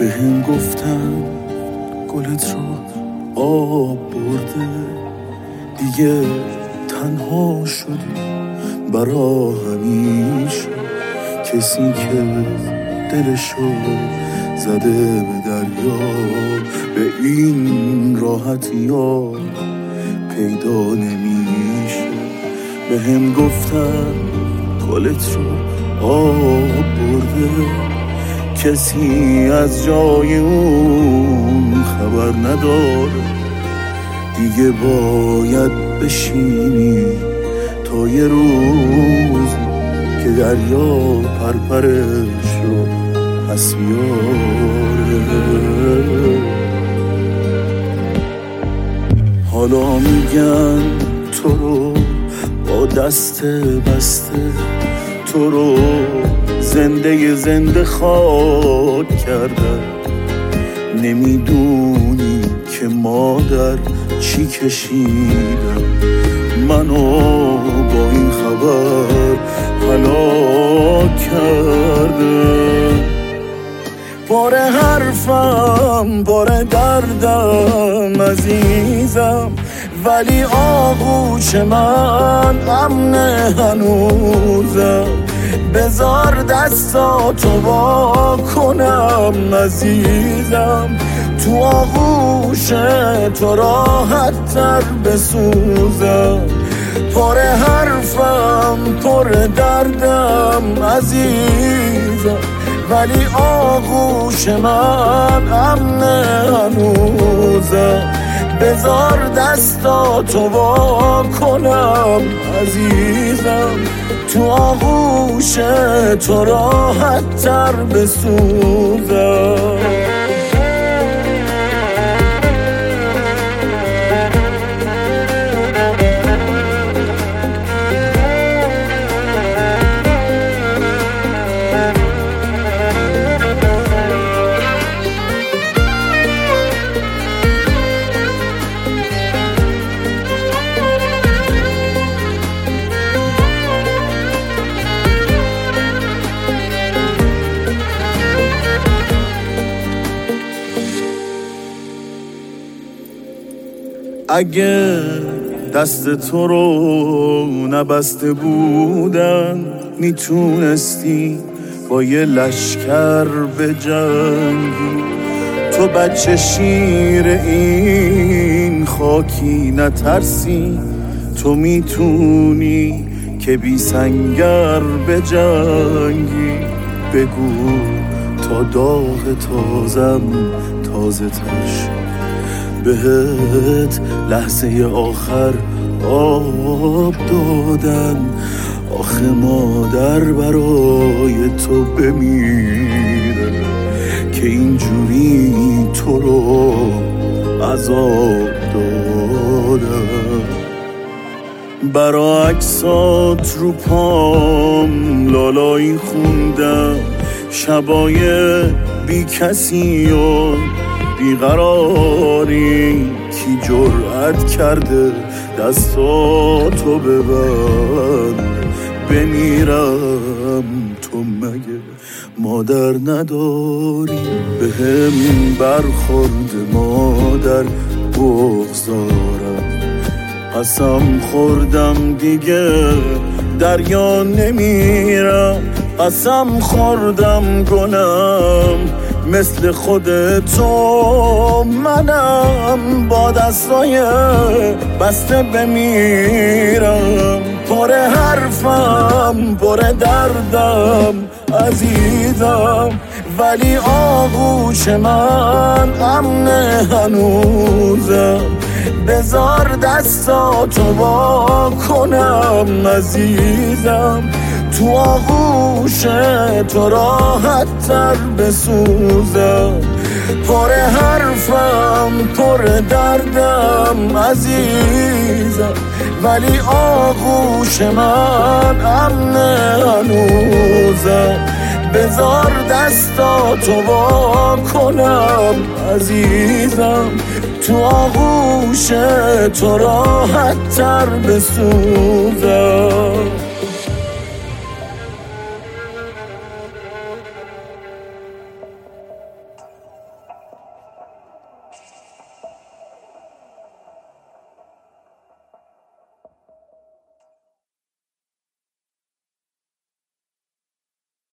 بهم گفتن گلت رو آب برده، دیگه تنها شدی برا همیشه. کسی که دلشو زده به دریا به این راحتی ها پیدا نمیشه. بهم گفتن گلت رو آب برده، کسی از جای اون خبر نداره. دیگه باید بشینی تا یه روز که دریا پرپرش رو پس بیاره. حالا میگن تو رو با دست بسته، تو رو زنده خاک کردن. نمیدونی که مادر چی کشیدم، منو با این خبر هلاک کرده. پر حرفم پر دردم عزیزم، ولی آغوش من امن هنوزم. بذار دستاتو وا کنم عزیزم، تو آغوش تو راحت تر بسوزم. پر حرفم پر دردم عزیزم، ولی آغوش من امن هنوزم. بذار دستاتو وا کنم عزیزم، تو آغوش تو راحت تر بسوزم. اگه دست تو رو نبسته بودن، میتونستی با یه لشکر بجنگی. تو بچه شیر این خاکی نترسی، تو میتونی که بی سنگر بجنگی. بگو تا داغ تازم تازه تر، بهت لحظه آخر آب دادن. آخه مادر برای تو بمیره که اینجوری تو رو عذاب دادن. برا عکسات رو پام لالایی خوندم، شبای بی کسی و بیقراری. کی جرأت کرده دستاتو ببند بمیرم، تو مگه مادر نداری؟ بهم برخورد مادر بغضارم، قسم خوردم دیگه دریا نمیرم. قسم خوردم گلم مثل خودتو منم با دستای بسته بمیرم. پر حرفم پر دردم عزیزم، ولی آغوش من امن هنوزم. بذار دستاتو وا کنم عزیزم، تو آغوش تو راحت تر بسوزم. پر حرفم پر دردم عزیزم، ولی آغوش من امن هنوزم. بذار دستاتو وا کنم عزیزم، تو آغوش تو راحت تر بسوزم.